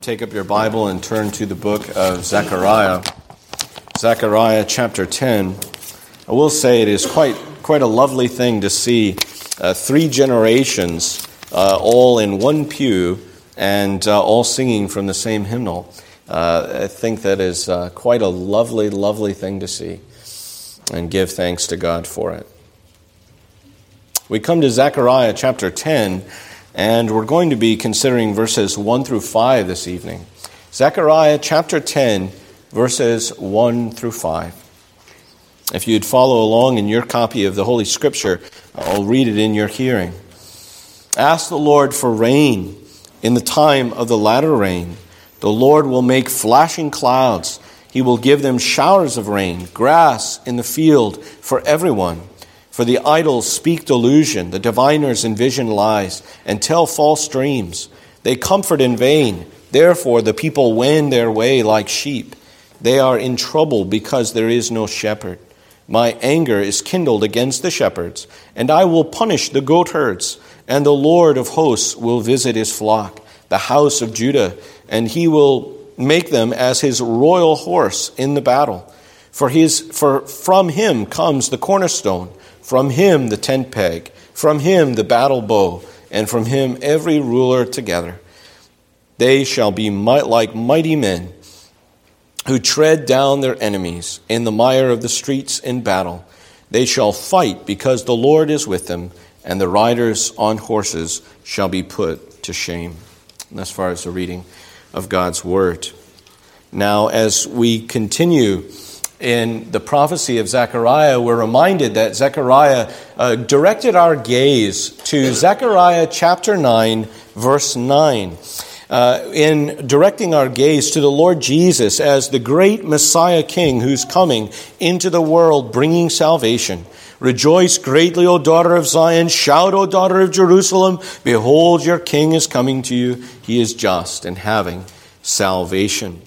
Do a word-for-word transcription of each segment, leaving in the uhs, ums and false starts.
Take up your Bible and turn to the book of Zechariah. Zechariah chapter ten. I will say it is quite quite a lovely thing to see uh, three generations uh, all in one pew and uh, all singing from the same hymnal. Uh, I think that is uh, quite a lovely, lovely thing to see, and give thanks to God for it. We come to Zechariah chapter ten. And we're going to be considering verses one through five this evening. Zechariah chapter ten, verses one through five. If you'd follow along in your copy of the Holy Scripture, I'll read it in your hearing. Ask the Lord for rain in the time of the latter rain. The Lord will make flashing clouds. He will give them showers of rain, grass in the field for everyone. For the idols speak delusion, the diviners envision lies, and tell false dreams. They comfort in vain. Therefore the people wend their way like sheep. They are in trouble because there is no shepherd. My anger is kindled against the shepherds, and I will punish the goatherds, and the Lord of hosts will visit his flock, the house of Judah, and he will make them as his royal horse in the battle. For his, for from him comes the cornerstone, from him the tent peg, from him the battle bow, and from him every ruler together. They shall be might, like mighty men who tread down their enemies in the mire of the streets in battle. They shall fight because the Lord is with them, and the riders on horses shall be put to shame. And as far as the reading of God's word. Now, as we continue in the prophecy of Zechariah, we're reminded that Zechariah uh, directed our gaze to Zechariah chapter nine, verse nine. Uh, in directing our gaze to the Lord Jesus as the great Messiah King who's coming into the world bringing salvation. Rejoice greatly, O daughter of Zion. Shout, O daughter of Jerusalem. Behold, your King is coming to you. He is just and having salvation.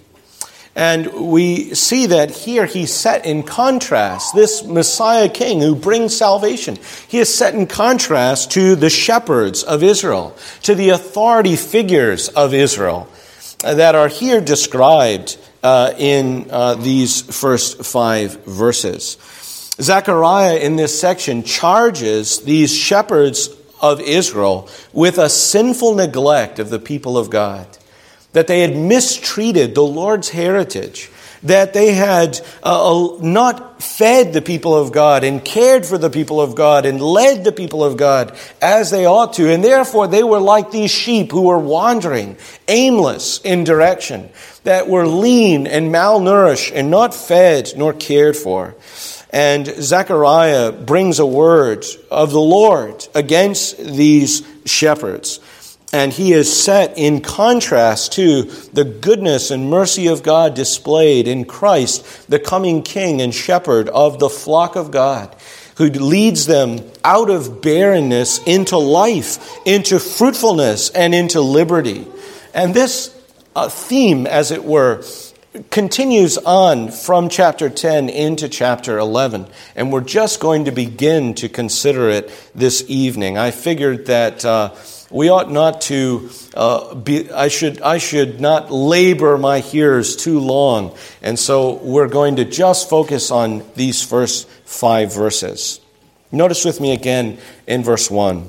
And we see that here he's set in contrast, this Messiah King who brings salvation. He is set in contrast to the shepherds of Israel, to the authority figures of Israel that are here described uh, in uh, these first five verses. Zechariah in this section charges these shepherds of Israel with a sinful neglect of the people of God. That they had mistreated the Lord's heritage, that they had uh, not fed the people of God and cared for the people of God and led the people of God as they ought to. And therefore they were like these sheep who were wandering, aimless in direction, that were lean and malnourished and not fed nor cared for. And Zechariah brings a word of the Lord against these shepherds. And he is set in contrast to the goodness and mercy of God displayed in Christ, the coming King and Shepherd of the flock of God, who leads them out of barrenness into life, into fruitfulness, and into liberty. And this uh, theme, as it were, continues on from chapter ten into chapter eleven. And we're just going to begin to consider it this evening. I figured that Uh, We ought not to uh, be, I should I should not labor my hearers too long. And so we're going to just focus on these first five verses. Notice with me again in verse one.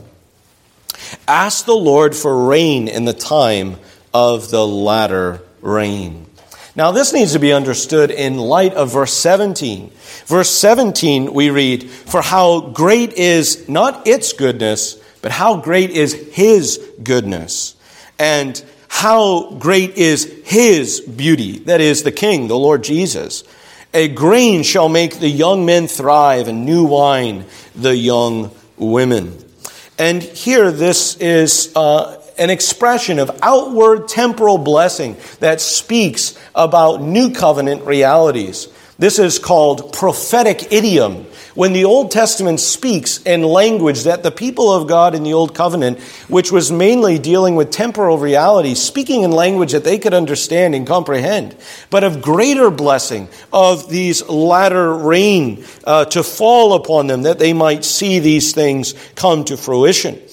Ask the Lord for rain in the time of the latter rain. Now this needs to be understood in light of verse seventeen. Verse seventeen we read, for how great is not its goodness, but how great is his goodness, and how great is his beauty, that is the King, the Lord Jesus. A grain shall make the young men thrive, and new wine the young women. And here this is uh, an expression of outward temporal blessing that speaks about new covenant realities. This is called prophetic idiom. When the Old Testament speaks in language that the people of God in the Old Covenant, which was mainly dealing with temporal realities, speaking in language that they could understand and comprehend, but of greater blessing of these latter rain uh, to fall upon them, that they might see these things come to fruition.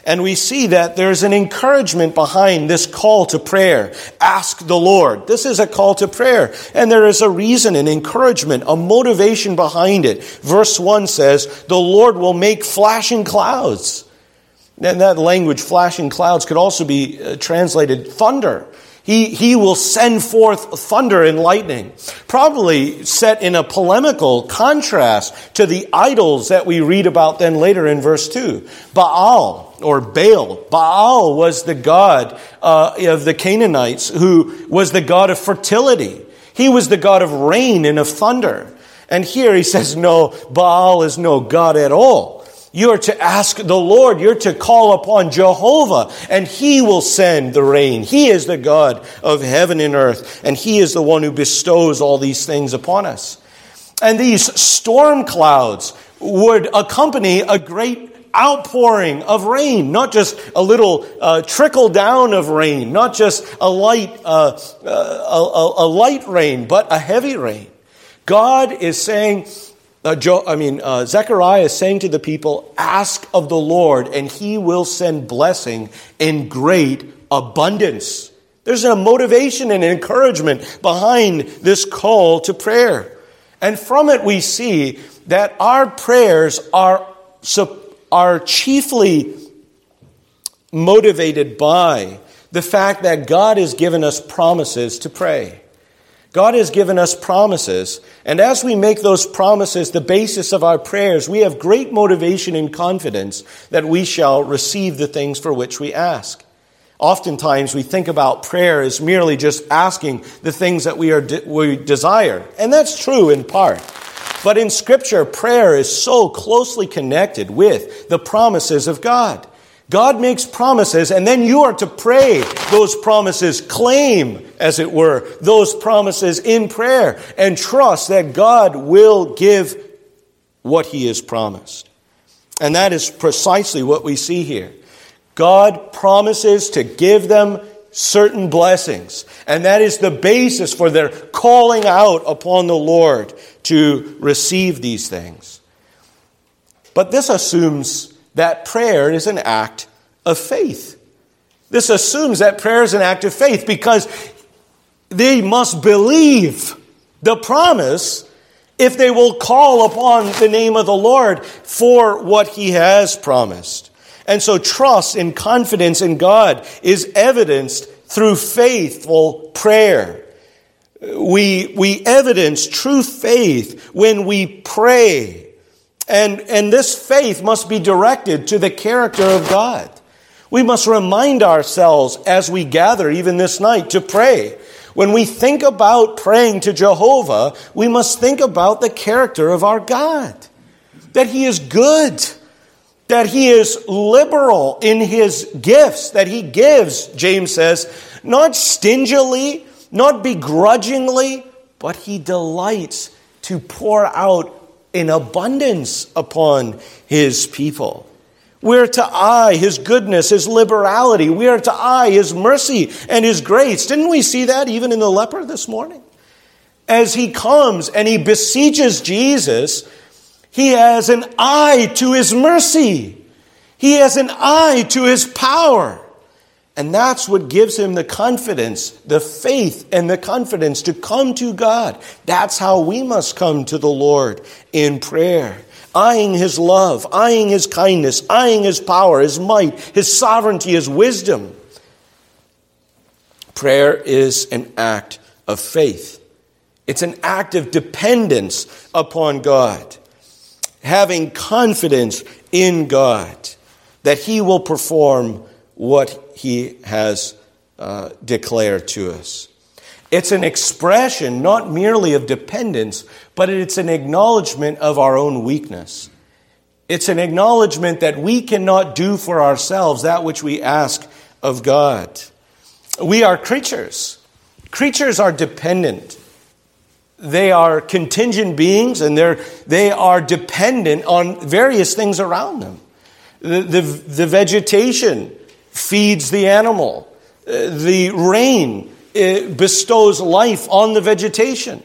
And we see that there's an encouragement behind this call to prayer. Ask the Lord. This is a call to prayer. And there is a reason, an encouragement, a motivation behind it. Verse one says, the Lord will make flashing clouds. And that language, flashing clouds, could also be uh, translated thunder. He, he will send forth thunder and lightning, probably set in a polemical contrast to the idols that we read about then later in verse two. Baal, or Baal. Baal was the god uh, of the Canaanites, who was the god of fertility. He was the god of rain and of thunder. And here he says, no, Baal is no god at all. You're to ask the Lord. You're to call upon Jehovah, and He will send the rain. He is the God of heaven and earth, and He is the one who bestows all these things upon us. And these storm clouds would accompany a great outpouring of rain, not just a little uh, trickle down of rain, not just a light, uh, uh, a, a light rain, but a heavy rain. God is saying, Uh, Joe, I mean, uh, Zechariah is saying to the people, ask of the Lord, and He will send blessing in great abundance. There's a motivation and encouragement behind this call to prayer. And from it we see that our prayers are, are chiefly motivated by the fact that God has given us promises to pray. God has given us promises, and as we make those promises the basis of our prayers, we have great motivation and confidence that we shall receive the things for which we ask. Oftentimes we think about prayer as merely just asking the things that we are de- we desire, and that's true in part. But in Scripture, prayer is so closely connected with the promises of God. God makes promises, and then you are to pray those promises, claim, as it were, those promises in prayer, and trust that God will give what He has promised. And that is precisely what we see here. God promises to give them certain blessings, and that is the basis for their calling out upon the Lord to receive these things. But this assumes that prayer is an act of faith. This assumes that prayer is an act of faith because they must believe the promise if they will call upon the name of the Lord for what He has promised. And so trust and confidence in God is evidenced through faithful prayer. We, we evidence true faith when we pray. And, and this faith must be directed to the character of God. We must remind ourselves as we gather, even this night, to pray. When we think about praying to Jehovah, we must think about the character of our God. That He is good. That He is liberal in His gifts. That He gives, James says, not stingily, not begrudgingly, but He delights to pour out in abundance upon His people. We're to eye His goodness, His liberality. We are to eye His mercy and His grace. Didn't we see that even in the leper this morning? As he comes and he beseeches Jesus, he has an eye to His mercy. He has an eye to His power. And that's what gives him the confidence, the faith and the confidence to come to God. That's how we must come to the Lord in prayer. Eyeing His love, eyeing His kindness, eyeing His power, His might, His sovereignty, His wisdom. Prayer is an act of faith. It's an act of dependence upon God. Having confidence in God that He will perform what He has uh, declared to us. It's an expression not merely of dependence, but it's an acknowledgement of our own weakness. It's an acknowledgement that we cannot do for ourselves that which we ask of God. We are creatures. Creatures are dependent. They are contingent beings, and they're, they are dependent on various things around them. The, the, the vegetation feeds the animal. Uh, the rain it bestows life on the vegetation.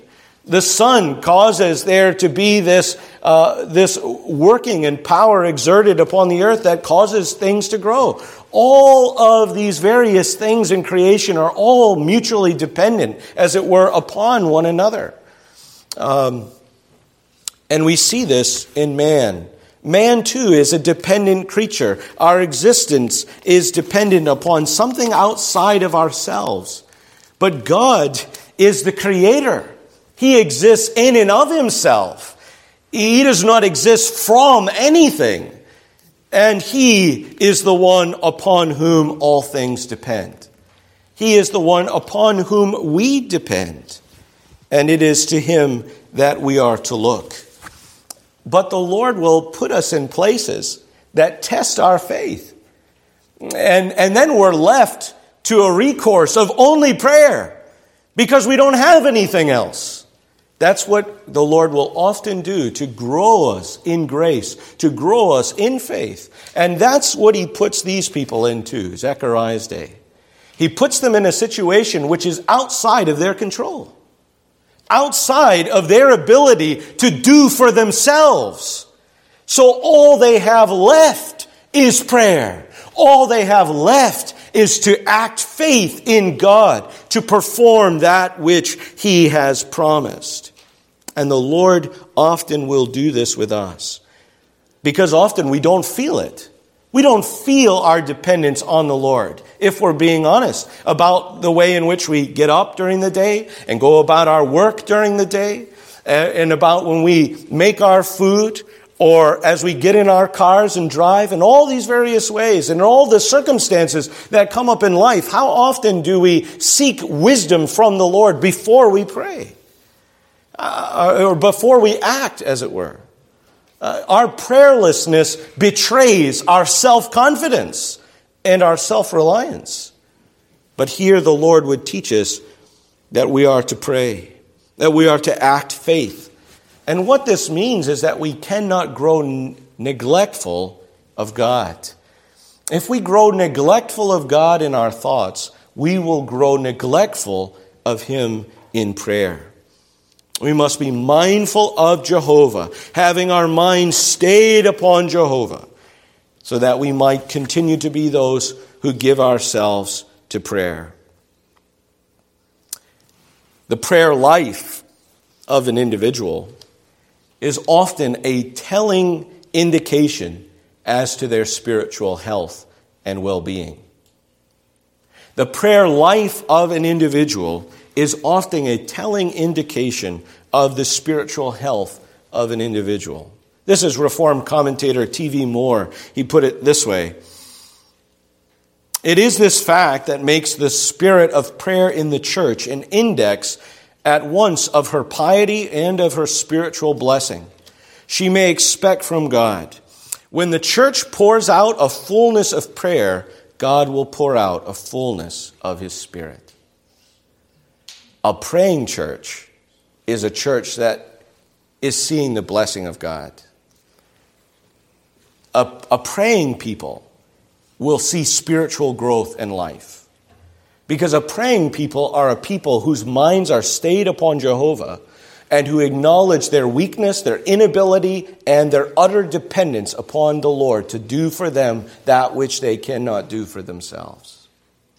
The sun causes there to be this, uh, this working and power exerted upon the earth that causes things to grow. All of these various things in creation are all mutually dependent, as it were, upon one another. Um, and we see this in man. Man, too, is a dependent creature. Our existence is dependent upon something outside of ourselves. But God is the creator. He exists in and of himself. He does not exist from anything. And he is the one upon whom all things depend. He is the one upon whom we depend. And it is to him that we are to look. But the Lord will put us in places that test our faith. And, and then we're left to a recourse of only prayer because we don't have anything else. That's what the Lord will often do to grow us in grace, to grow us in faith. And that's what he puts these people into, Zechariah's day. He puts them in a situation which is outside of their control, outside of their ability to do for themselves. So all they have left is prayer. All they have left is to act faith in God, to perform that which he has promised. And the Lord often will do this with us, because often we don't feel it. We don't feel our dependence on the Lord, if we're being honest about the way in which we get up during the day and go about our work during the day, and about when we make our food, or as we get in our cars and drive, in all these various ways, and all the circumstances that come up in life. How often do we seek wisdom from the Lord before we pray? Uh, or before we act, as it were? Uh, our prayerlessness betrays our self-confidence and our self-reliance. But here the Lord would teach us that we are to pray, that we are to act faith. And what this means is that we cannot grow n- neglectful of God. If we grow neglectful of God in our thoughts, we will grow neglectful of him in prayer. We must be mindful of Jehovah, having our minds stayed upon Jehovah, so that we might continue to be those who give ourselves to prayer. The prayer life of an individual is often a telling indication as to their spiritual health and well-being. The prayer life of an individual is often a telling indication of the spiritual health of an individual. This is Reformed commentator T V Moore. He put it this way: it is this fact that makes the spirit of prayer in the church an index at once of her piety and of her spiritual blessing she may expect from God. When the church pours out a fullness of prayer, God will pour out a fullness of his Spirit. A praying church is a church that is seeing the blessing of God. A, a praying people will see spiritual growth in life. Because a praying people are a people whose minds are stayed upon Jehovah and who acknowledge their weakness, their inability, and their utter dependence upon the Lord to do for them that which they cannot do for themselves.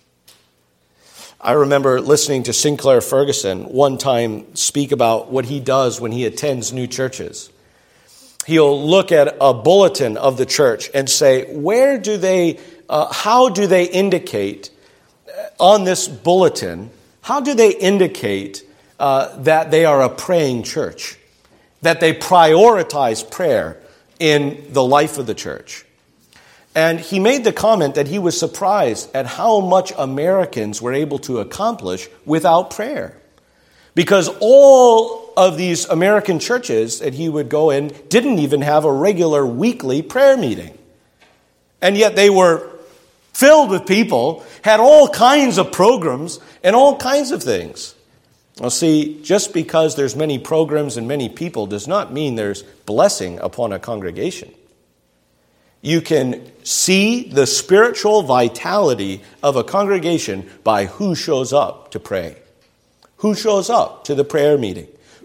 I remember listening to Sinclair Ferguson one time speak about what he does when he attends new churches. He'll look at a bulletin of the church and say, where do they, uh, how do they indicate on this bulletin, how do they indicate uh, that they are a praying church, that they prioritize prayer in the life of the church? And he made the comment that he was surprised at how much Americans were able to accomplish without prayer. Because all of these American churches that he would go in didn't even have a regular weekly prayer meeting. And yet they were filled with people, had all kinds of programs and all kinds of things. Well, see, just because there's many programs and many people does not mean there's blessing upon a congregation. You can see the spiritual vitality of a congregation by who shows up to pray, who shows up to the prayer meeting,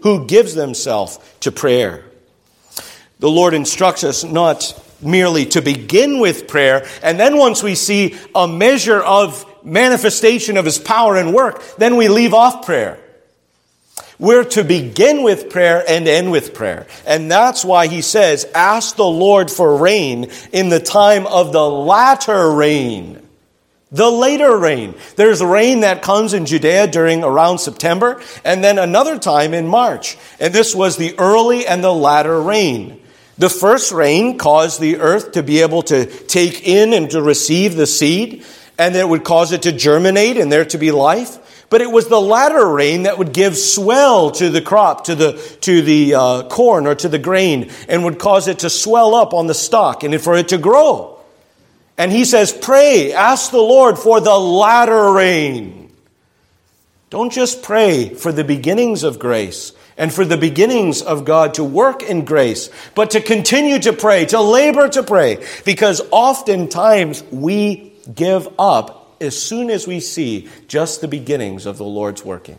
who gives themselves to prayer. The Lord instructs us not merely to begin with prayer, and then once we see a measure of manifestation of his power and work, then we leave off prayer. We're to begin with prayer and end with prayer. And that's why he says, ask the Lord for rain in the time of the latter rain. The later rain. There's rain that comes in Judea during around September, and then another time in March. And this was the early and the latter rain. The first rain caused the earth to be able to take in and to receive the seed, and it would cause it to germinate and there to be life. But it was the latter rain that would give swell to the crop, to the to the uh, corn or to the grain, and would cause it to swell up on the stalk and for it to grow. And he says, pray, ask the Lord for the latter rain. Don't just pray for the beginnings of grace and for the beginnings of God to work in grace, but to continue to pray, to labor to pray, because oftentimes we give up as soon as we see just the beginnings of the Lord's working.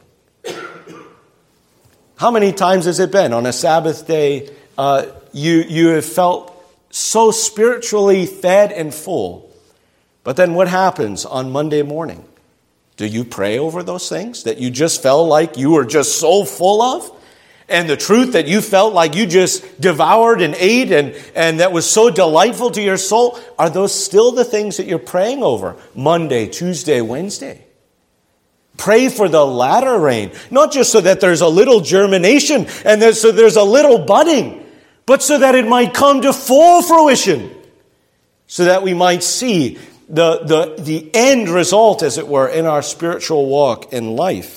How many times has it been on a Sabbath day uh, you, you have felt so spiritually fed and full, but then what happens on Monday morning? Do you pray over those things that you just felt like you were just so full of? And the truth that you felt like you just devoured and ate and, and that was so delightful to your soul, are those still the things that you're praying over Monday, Tuesday, Wednesday? Pray for the latter rain, not just so that there's a little germination and there's, so there's a little budding, but so that it might come to full fruition, so that we might see the, the, the end result, as it were, in our spiritual walk in life.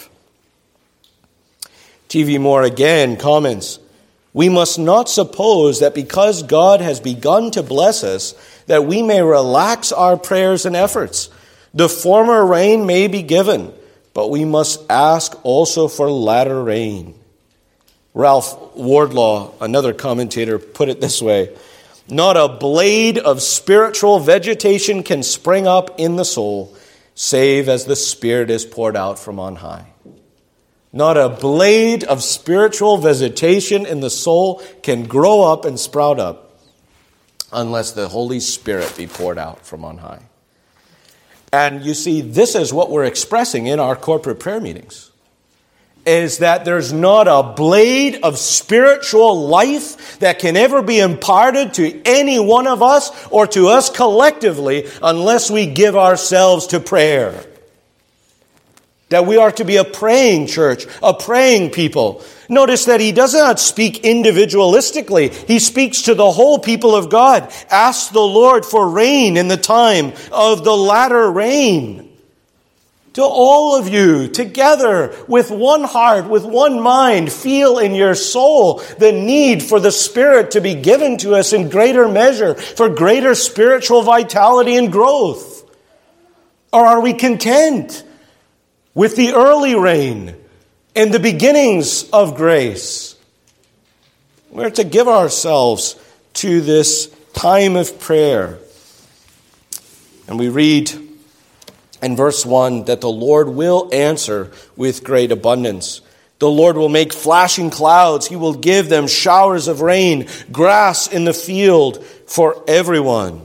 T V Moore again comments, we must not suppose that because God has begun to bless us, that we may relax our prayers and efforts. The former rain may be given, but we must ask also for latter rain. Ralph Wardlaw, another commentator, put it this way, not a blade of spiritual vegetation can spring up in the soul, save as the Spirit is poured out from on high. Not a blade of spiritual vegetation in the soul can grow up and sprout up unless the Holy Spirit be poured out from on high. And you see, this is what we're expressing in our corporate prayer meetings, is that there's not a blade of spiritual life that can ever be imparted to any one of us or to us collectively unless we give ourselves to prayer. That we are to be a praying church, a praying people. Notice that he does not speak individualistically. He speaks to the whole people of God. Ask the Lord for rain in the time of the latter rain. To all of you, together, with one heart, with one mind, feel in your soul the need for the Spirit to be given to us in greater measure, for greater spiritual vitality and growth. Or are we content with the early rain and the beginnings of grace? We're to give ourselves to this time of prayer. And we read in verse one that the Lord will answer with great abundance. The Lord will make flashing clouds. He will give them showers of rain, grass in the field for everyone.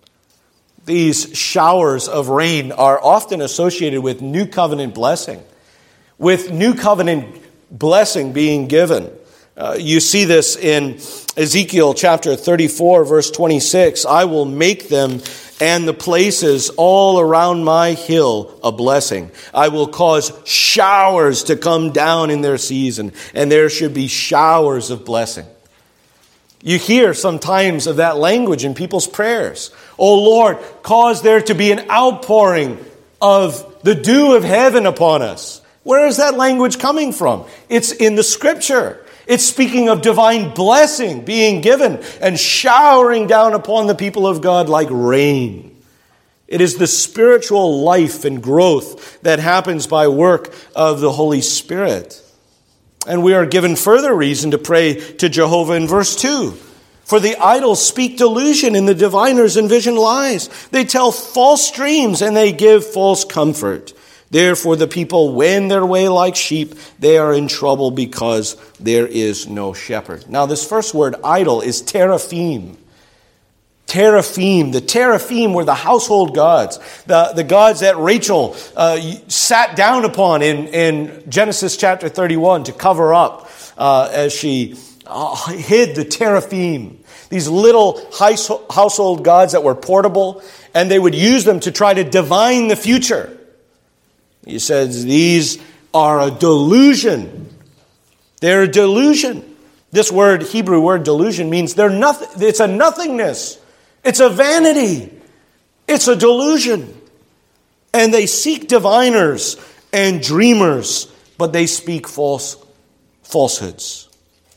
These showers of rain are often associated with new covenant blessing, with new covenant blessing being given. Uh, you see this in Ezekiel chapter thirty-four, verse twenty-six. I will make them and the places all around my hill a blessing. I will cause showers to come down in their season, and there should be showers of blessing. You hear sometimes of that language in people's prayers. Oh Lord, cause there to be an outpouring of the dew of heaven upon us. Where is that language coming from? It's in the Scripture. It's speaking of divine blessing being given and showering down upon the people of God like rain. It is the spiritual life and growth that happens by work of the Holy Spirit. And we are given further reason to pray to Jehovah in verse two. For the idols speak delusion and the diviners envision lies. They tell false dreams and they give false comfort. Therefore the people wend their way like sheep. They are in trouble because there is no shepherd. Now this first word, idol, is teraphim. Teraphim. The teraphim were the household gods. The, the gods that Rachel uh, sat down upon in, in Genesis chapter thirty-one to cover up uh, as she uh, hid the teraphim. These little household gods that were portable, and they would use them to try to divine the future. He says these are a delusion. They're a delusion. This word, Hebrew word delusion, means they're nothing. It's a nothingness. It's a vanity. It's a delusion. And they seek diviners and dreamers, but they speak false falsehoods.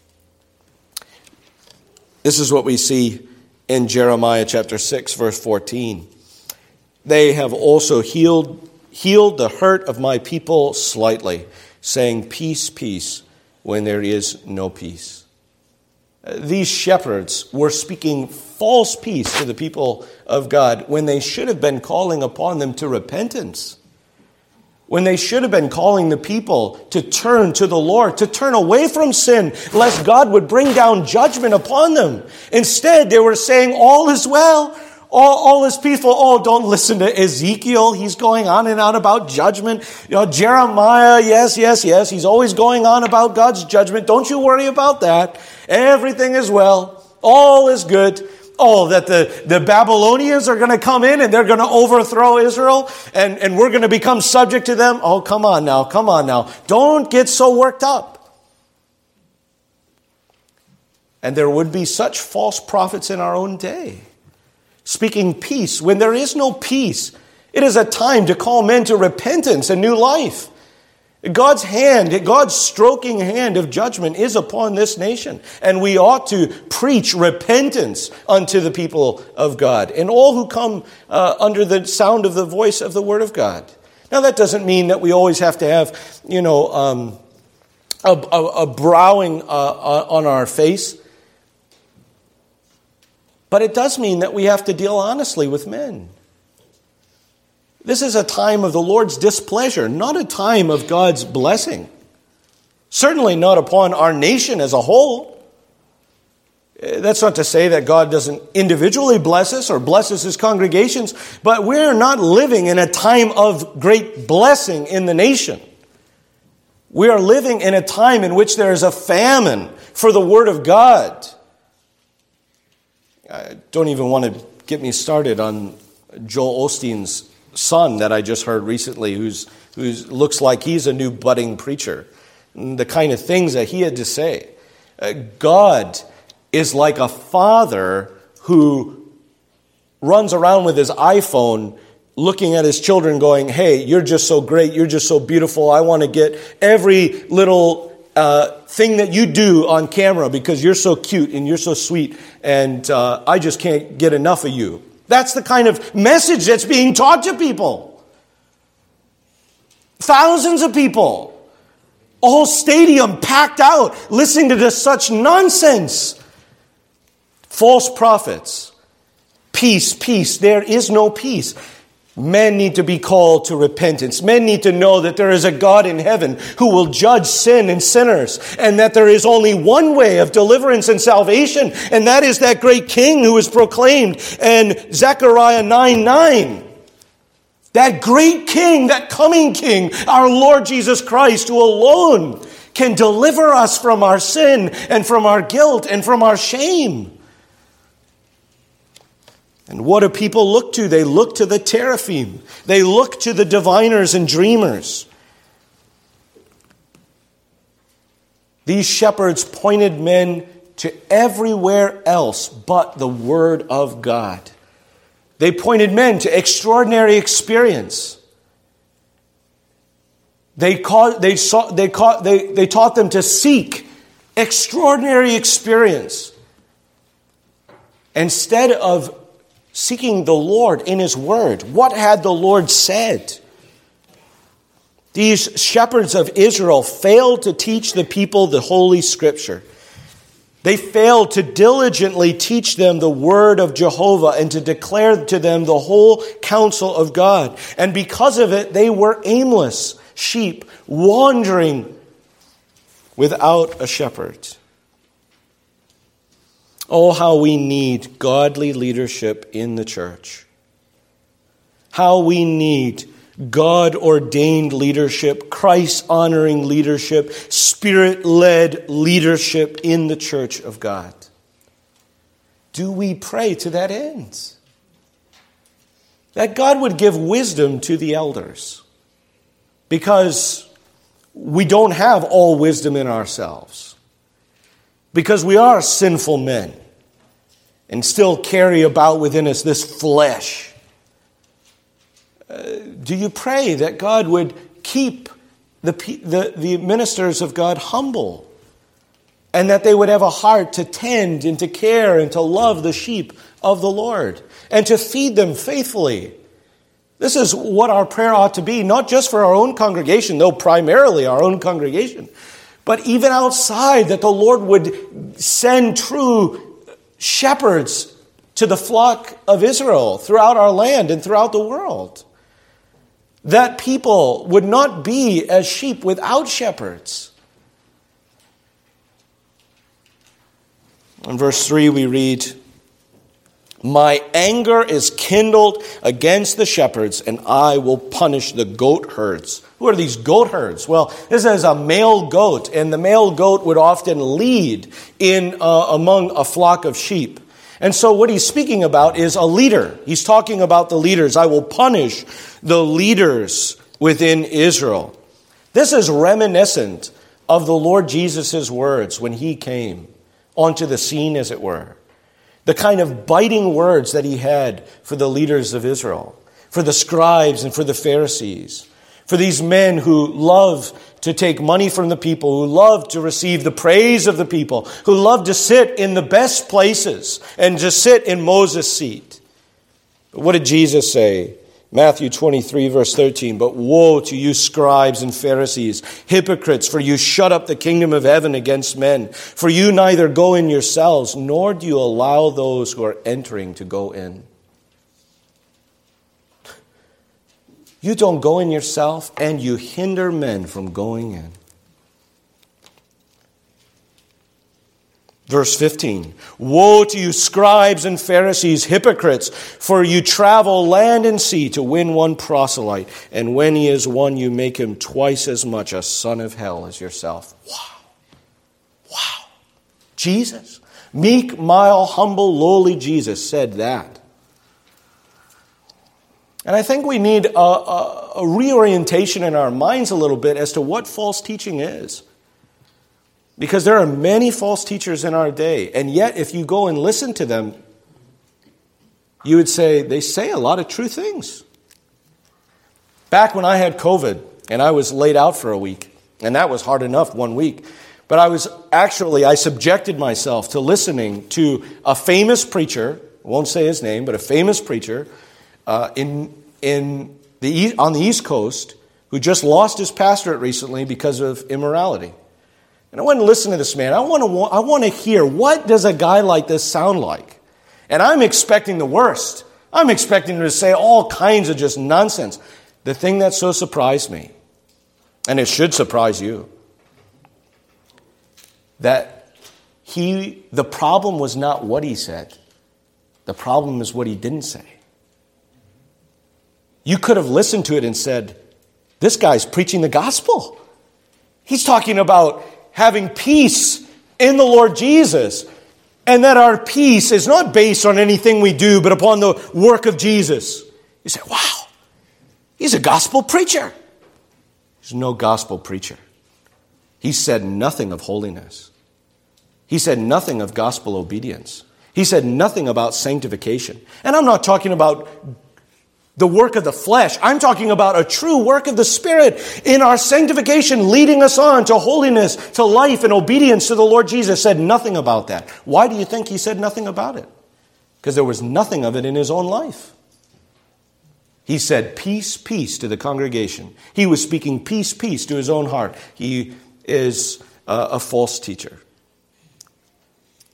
This is what we see in Jeremiah chapter six, verse fourteen. They have also healed healed the hurt of my people slightly, saying, peace, peace, when there is no peace. These shepherds were speaking false peace to the people of God when they should have been calling upon them to repentance. When they should have been calling the people to turn to the Lord, to turn away from sin, lest God would bring down judgment upon them. Instead, they were saying, all is well. All, all is peaceful. Oh, don't listen to Ezekiel. He's going on and on about judgment. You know, Jeremiah, yes, yes, yes. He's always going on about God's judgment. Don't you worry about that. Everything is well. All is good. Oh, that the, the Babylonians are going to come in and they're going to overthrow Israel and, and we're going to become subject to them. Oh, come on now. Come on now. Don't get so worked up. And there would be such false prophets in our own day, speaking peace when there is no peace. It is a time to call men to repentance and new life. God's hand, God's stroking hand of judgment is upon this nation. And we ought to preach repentance unto the people of God and all who come uh, under the sound of the voice of the word of God. Now that doesn't mean that we always have to have, you know, um, a, a, a browing uh, on our face. But it does mean that we have to deal honestly with men. This is a time of the Lord's displeasure, not a time of God's blessing. Certainly not upon our nation as a whole. That's not to say that God doesn't individually bless us or blesses his congregations, but we're not living in a time of great blessing in the nation. We are living in a time in which there is a famine for the word of God. I don't even want to get me started on Joel Osteen's son that I just heard recently, who's who's looks like he's a new budding preacher. And the kind of things that he had to say. Uh, God is like a father who runs around with his iPhone looking at his children going, hey, you're just so great, you're just so beautiful, I want to get every little uh, thing that you do on camera because you're so cute and you're so sweet and uh, I just can't get enough of you. That's the kind of message that's being taught to people. Thousands of people, a whole stadium packed out, listening to this, such nonsense. False prophets. Peace, peace. There is no peace. Men need to be called to repentance. Men need to know that there is a God in heaven who will judge sin and sinners, and that there is only one way of deliverance and salvation, and that is that great King who is proclaimed in Zechariah nine nine. That great King, that coming King, our Lord Jesus Christ, who alone can deliver us from our sin and from our guilt and from our shame. And what do people look to? They look to the teraphim. They look to the diviners and dreamers. These shepherds pointed men to everywhere else but the Word of God. They pointed men to extraordinary experience. They, caught, they, saw, they, caught, they, they taught them to seek extraordinary experience instead of seeking the Lord in His Word. What had the Lord said? These shepherds of Israel failed to teach the people the Holy Scripture. They failed to diligently teach them the word of Jehovah and to declare to them the whole counsel of God. And because of it, they were aimless sheep, wandering without a shepherd. Oh, how we need godly leadership in the church. How we need God-ordained leadership, Christ-honoring leadership, Spirit-led leadership in the church of God. Do we pray to that end? That God would give wisdom to the elders. Because we don't have all wisdom in ourselves. Because we are sinful men and still carry about within us this flesh. Uh, do you pray that God would keep the, the, the ministers of God humble and that they would have a heart to tend and to care and to love the sheep of the Lord and to feed them faithfully? This is what our prayer ought to be, not just for our own congregation, though primarily our own congregation, but even outside, that the Lord would send true shepherds to the flock of Israel throughout our land and throughout the world. That people would not be as sheep without shepherds. In verse three we read, "My anger is kindled against the shepherds, and I will punish the goat herds." Who are these goat herds? Well, this is a male goat, and the male goat would often lead in uh, among a flock of sheep. And so what he's speaking about is a leader. He's talking about the leaders. I will punish the leaders within Israel. This is reminiscent of the Lord Jesus' words when he came onto the scene, as it were. The kind of biting words that he had for the leaders of Israel, for the scribes and for the Pharisees, for these men who love to take money from the people, who love to receive the praise of the people, who love to sit in the best places and to sit in Moses' seat. But what did Jesus say? Matthew twenty-three, verse thirteen, "But woe to you, scribes and Pharisees, hypocrites, for you shut up the kingdom of heaven against men. For you neither go in yourselves, nor do you allow those who are entering to go in." You don't go in yourself, and you hinder men from going in. Verse fifteen, "Woe to you, scribes and Pharisees, hypocrites, for you travel land and sea to win one proselyte, and when he is won, you make him twice as much a son of hell as yourself." Wow. Wow. Jesus, meek, mild, humble, lowly Jesus said that. And I think we need a, a, a reorientation in our minds a little bit as to what false teaching is. Because there are many false teachers in our day. And yet, if you go and listen to them, you would say, they say a lot of true things. Back when I had COVID, and I was laid out for a week, and that was hard enough, one week. But I was actually, I subjected myself to listening to a famous preacher, I won't say his name, but a famous preacher, Uh, in in the on the East Coast, who just lost his pastorate recently because of immorality. And I want to listen to this man. I want to I want to hear, what does a guy like this sound like? And I'm expecting the worst. I'm expecting him to say all kinds of just nonsense. The thing that so surprised me, and it should surprise you, that he the problem was not what he said. The problem is what he didn't say. You could have listened to it and said, this guy's preaching the gospel. He's talking about having peace in the Lord Jesus, and that our peace is not based on anything we do, but upon the work of Jesus. You say, wow, he's a gospel preacher. He's no gospel preacher. He said nothing of holiness. He said nothing of gospel obedience. He said nothing about sanctification. And I'm not talking about the work of the flesh. I'm talking about a true work of the Spirit in our sanctification, leading us on to holiness, to life and obedience to the Lord Jesus. Said nothing about that. Why do you think he said nothing about it? Because there was nothing of it in his own life. He said peace, peace to the congregation. He was speaking peace, peace to his own heart. He is a, a false teacher.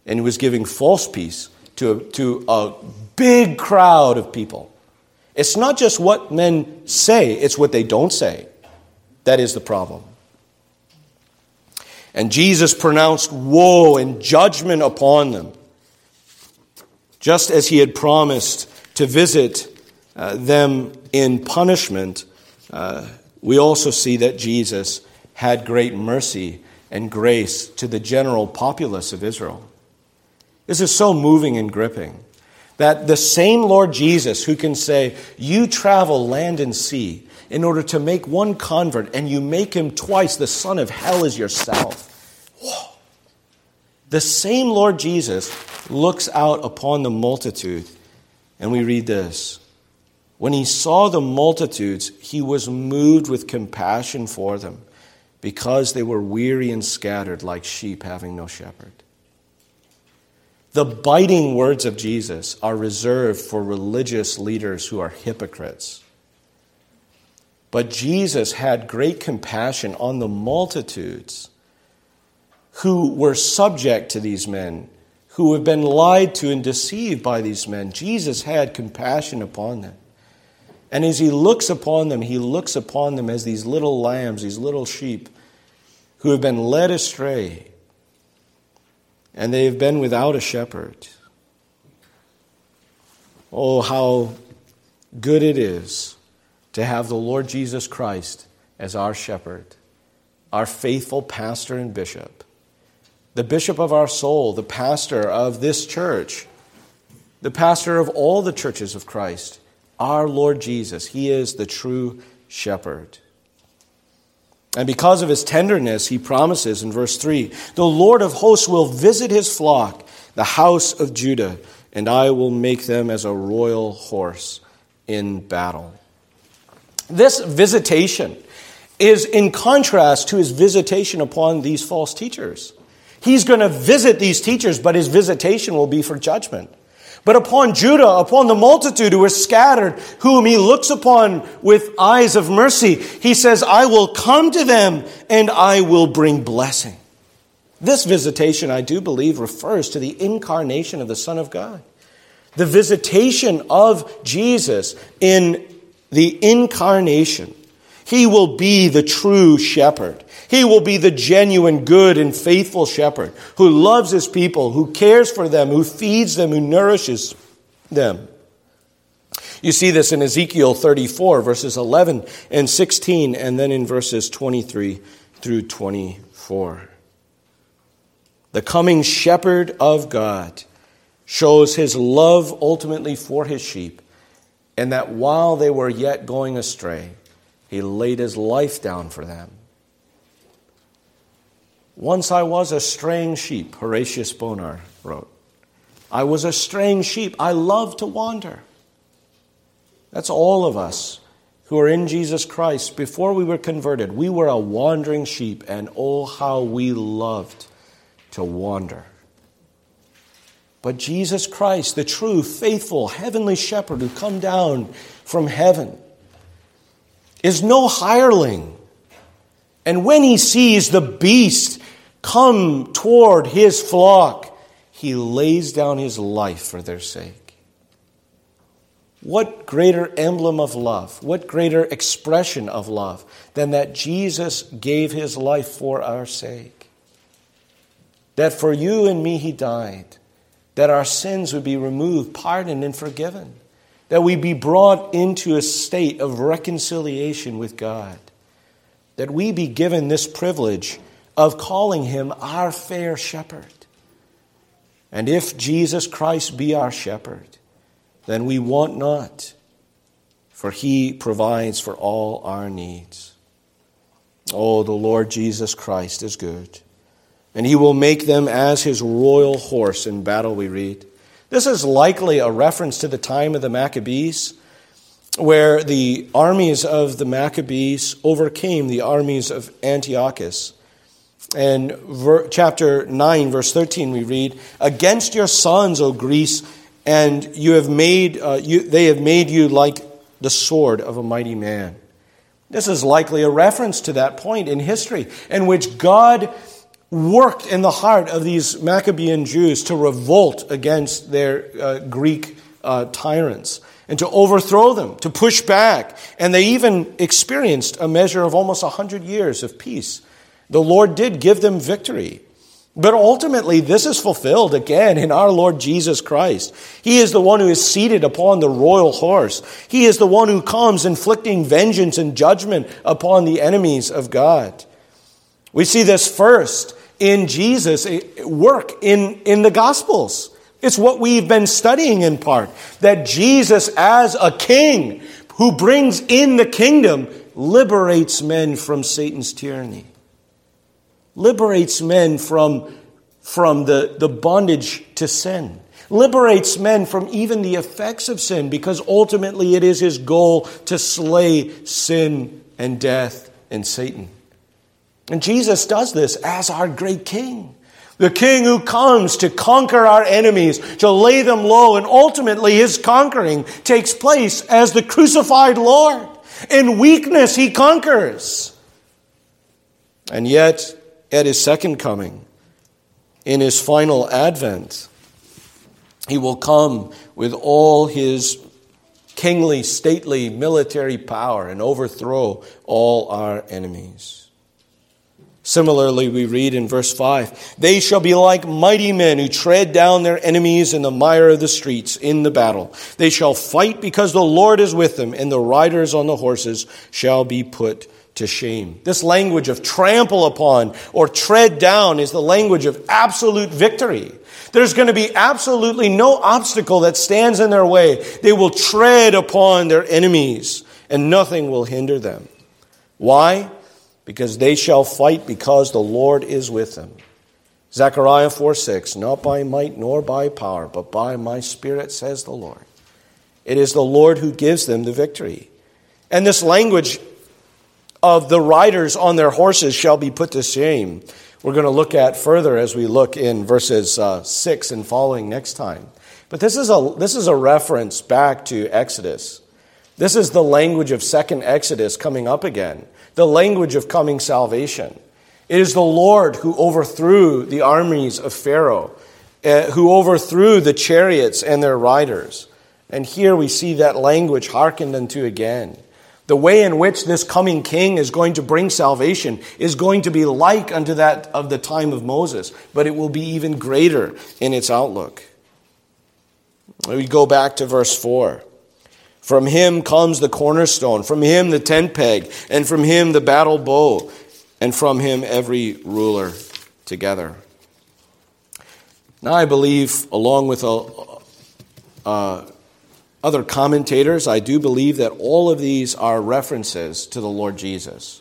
And he was giving false peace to, to a big crowd of people. It's not just what men say, it's what they don't say. That is the problem. And Jesus pronounced woe and judgment upon them, just as he had promised to visit uh, them in punishment. Uh, we also see that Jesus had great mercy and grace to the general populace of Israel. This is so moving and gripping that the same Lord Jesus who can say, you travel land and sea in order to make one convert and you make him twice the son of hell as yourself. Whoa. The same Lord Jesus looks out upon the multitude, and we read this. When he saw the multitudes, he was moved with compassion for them, because they were weary and scattered like sheep having no shepherd. The biting words of Jesus are reserved for religious leaders who are hypocrites. But Jesus had great compassion on the multitudes who were subject to these men, who have been lied to and deceived by these men. Jesus had compassion upon them. And as he looks upon them, he looks upon them as these little lambs, these little sheep who have been led astray. And they have been without a shepherd. Oh, how good it is to have the Lord Jesus Christ as our shepherd, our faithful pastor and bishop, the bishop of our soul, the pastor of this church, the pastor of all the churches of Christ, our Lord Jesus. He is the true shepherd. And because of his tenderness, he promises in verse three, the Lord of hosts will visit his flock, the house of Judah, and I will make them as a royal horse in battle. This visitation is in contrast to his visitation upon these false teachers. He's going to visit these teachers, but his visitation will be for judgment. But upon Judah, upon the multitude who are scattered, whom he looks upon with eyes of mercy, he says, I will come to them and I will bring blessing. This visitation, I do believe, refers to the incarnation of the Son of God. The visitation of Jesus in the incarnation. He will be the true shepherd. He will be the genuine, good, and faithful shepherd who loves his people, who cares for them, who feeds them, who nourishes them. You see this in Ezekiel thirty-four, verses eleven and sixteen, and then in verses twenty-three through twenty-four. The coming shepherd of God shows his love ultimately for his sheep, and that while they were yet going astray, he laid his life down for them. Once I was a straying sheep, Horatius Bonar wrote. I was a straying sheep. I love to wander. That's all of us who are in Jesus Christ. Before we were converted, we were a wandering sheep, and oh, how we loved to wander. But Jesus Christ, the true, faithful, heavenly shepherd who come down from heaven, is no hireling. And when he sees the beast come toward his flock, he lays down his life for their sake. What greater emblem of love, what greater expression of love than that Jesus gave his life for our sake? That for you and me he died, that our sins would be removed, pardoned, and forgiven, that we be brought into a state of reconciliation with God, that we be given this privilege of calling him our fair shepherd. And if Jesus Christ be our shepherd, then we want not, for he provides for all our needs. Oh, the Lord Jesus Christ is good, and he will make them as his royal horse in battle, we read. This is likely a reference to the time of the Maccabees, where the armies of the Maccabees overcame the armies of Antiochus. And ver- chapter nine, verse thirteen, we read, against your sons, O Greece, and you have made uh, you, they have made you like the sword of a mighty man. This is likely a reference to that point in history in which God worked in the heart of these Maccabean Jews to revolt against their uh, Greek uh, tyrants and to overthrow them, to push back. And they even experienced a measure of almost one hundred years of peace. The Lord did give them victory. But ultimately, this is fulfilled again in our Lord Jesus Christ. He is the one who is seated upon the royal horse. He is the one who comes inflicting vengeance and judgment upon the enemies of God. We see this first in Jesus' work in, in the Gospels. It's what we've been studying in part, that Jesus as a king who brings in the kingdom liberates men from Satan's tyranny. Liberates men from, from the, the bondage to sin. Liberates men from even the effects of sin, because ultimately it is his goal to slay sin and death and Satan. And Jesus does this as our great king. The king who comes to conquer our enemies, to lay them low, and ultimately his conquering takes place as the crucified Lord. In weakness he conquers. And yet, at his second coming, in his final advent, he will come with all his kingly, stately, military power and overthrow all our enemies. Similarly, we read in verse five, "They shall be like mighty men who tread down their enemies in the mire of the streets in the battle. They shall fight because the Lord is with them, and the riders on the horses shall be put to shame." This language of trample upon or tread down is the language of absolute victory. There's going to be absolutely no obstacle that stands in their way. They will tread upon their enemies, and nothing will hinder them. Why? Because they shall fight because the Lord is with them. Zechariah four six, "Not by might nor by power, but by my Spirit, says the Lord." It is the Lord who gives them the victory. And this language of the riders on their horses shall be put to shame, we're going to look at further as we look in verses uh, six and following next time. But this is a this is a reference back to Exodus. This is the language of second Exodus coming up again, the language of coming salvation. It is the Lord who overthrew the armies of Pharaoh, uh, who overthrew the chariots and their riders. And here we see that language hearkened unto again. The way in which this coming king is going to bring salvation is going to be like unto that of the time of Moses, but it will be even greater in its outlook. We go back to verse four. "From him comes the cornerstone, from him the tent peg, and from him the battle bow, and from him every ruler together." Now I believe, along with a, uh, other commentators, I do believe that all of these are references to the Lord Jesus.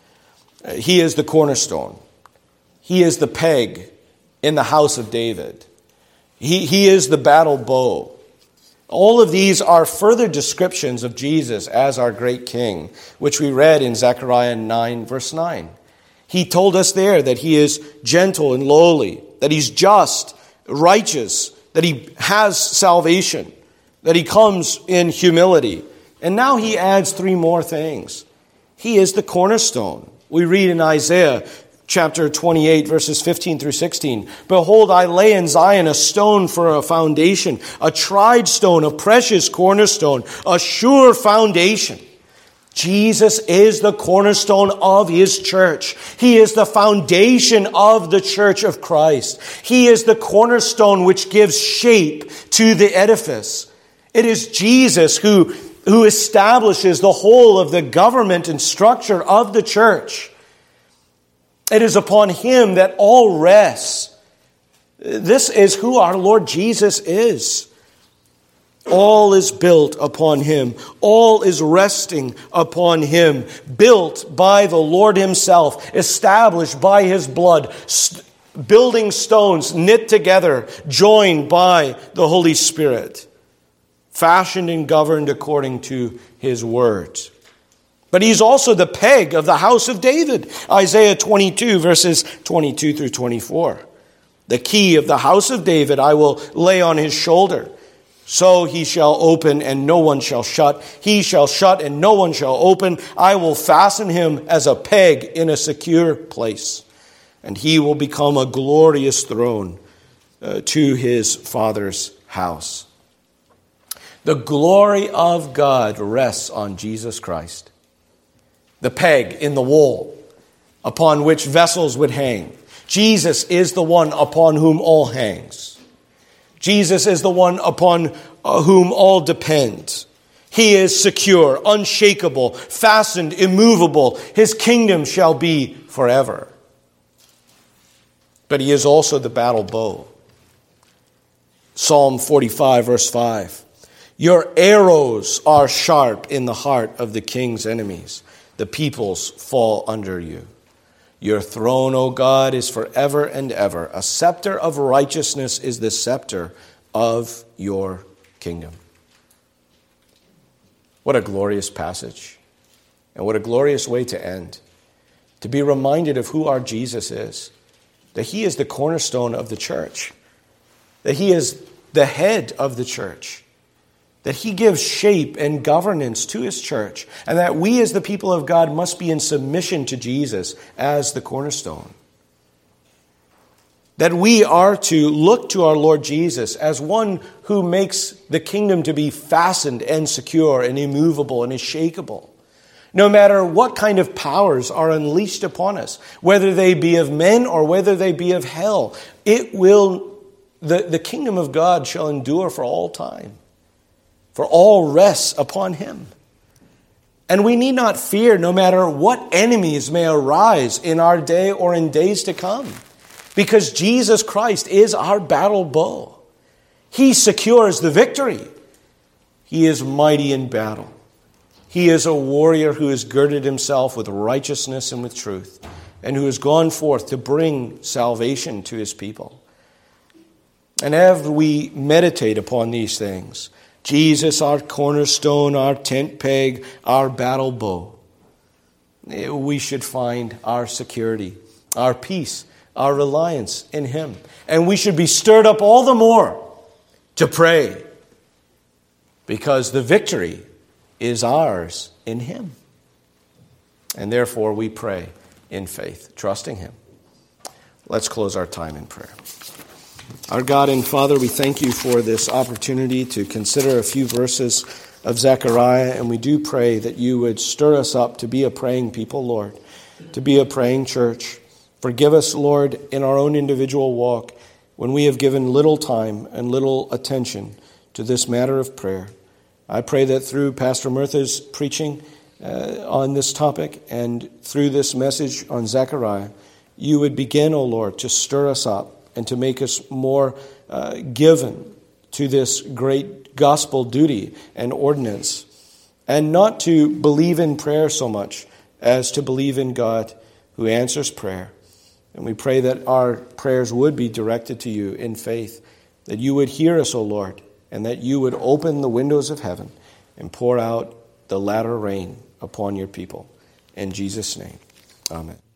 He is the cornerstone. He is the peg in the house of David. He, he is the battle bow. All of these are further descriptions of Jesus as our great king, which we read in Zechariah nine, verse nine. He told us there that he is gentle and lowly, that he's just, righteous, that he has salvation, that he comes in humility. And now he adds three more things. He is the cornerstone. We read in Isaiah chapter twenty-eight, verses fifteen through sixteen, "Behold, I lay in Zion a stone for a foundation, a tried stone, a precious cornerstone, a sure foundation." Jesus is the cornerstone of his church. He is the foundation of the church of Christ. He is the cornerstone which gives shape to the edifice. It is Jesus who, who establishes the whole of the government and structure of the church. It is upon him that all rests. This is who our Lord Jesus is. All is built upon him. All is resting upon him. Built by the Lord himself. Established by his blood. St- building stones knit together. Joined by the Holy Spirit. Fashioned and governed according to his word. But he's also the peg of the house of David. Isaiah twenty-two, verses twenty-two through twenty-four. "The key of the house of David I will lay on his shoulder. So he shall open and no one shall shut. He shall shut and no one shall open. I will fasten him as a peg in a secure place." and he will become a glorious throne uh, to his Father's house. The glory of God rests on Jesus Christ, the peg in the wall upon which vessels would hang. Jesus is the one upon whom all hangs. Jesus is the one upon uh, whom all depend. He is secure, unshakable, fastened, immovable. His kingdom shall be forever. But he is also the battle bow. Psalm forty-five, verse five. Your arrows are sharp in the heart of the king's enemies. The peoples fall under you. Your throne, O God, is forever and ever. A scepter of righteousness is the scepter of your kingdom. What a glorious passage. And what a glorious way to end. To be reminded of who our Jesus is. That he is the cornerstone of the church. That he is the head of the church. That he gives shape and governance to his church. And that we as the people of God must be in submission to Jesus as the cornerstone. That we are to look to our Lord Jesus as one who makes the kingdom to be fastened and secure and immovable and unshakable. No matter what kind of powers are unleashed upon us, whether they be of men or whether they be of hell, it will, the, the kingdom of God shall endure for all time. For all rests upon him. And we need not fear no matter what enemies may arise in our day or in days to come. Because Jesus Christ is our battle bow. He secures the victory. He is mighty in battle. He is a warrior who has girded himself with righteousness and with truth, and who has gone forth to bring salvation to his people. And as we meditate upon these things, Jesus, our cornerstone, our tent peg, our battle bow, we should find our security, our peace, our reliance in him. And we should be stirred up all the more to pray, because the victory is ours in him. And therefore we pray in faith, trusting him. Let's close our time in prayer. Our God and Father, we thank you for this opportunity to consider a few verses of Zechariah, and we do pray that you would stir us up to be a praying people, Lord, to be a praying church. Forgive us, Lord, in our own individual walk when we have given little time and little attention to this matter of prayer. I pray that through Pastor Murtha's preaching uh, on this topic and through this message on Zechariah, you would begin, O Lord, to stir us up and to make us more uh, given to this great gospel duty and ordinance, and not to believe in prayer so much as to believe in God who answers prayer. And we pray that our prayers would be directed to you in faith, that you would hear us, O Lord, and that you would open the windows of heaven and pour out the latter rain upon your people. In Jesus' name, amen.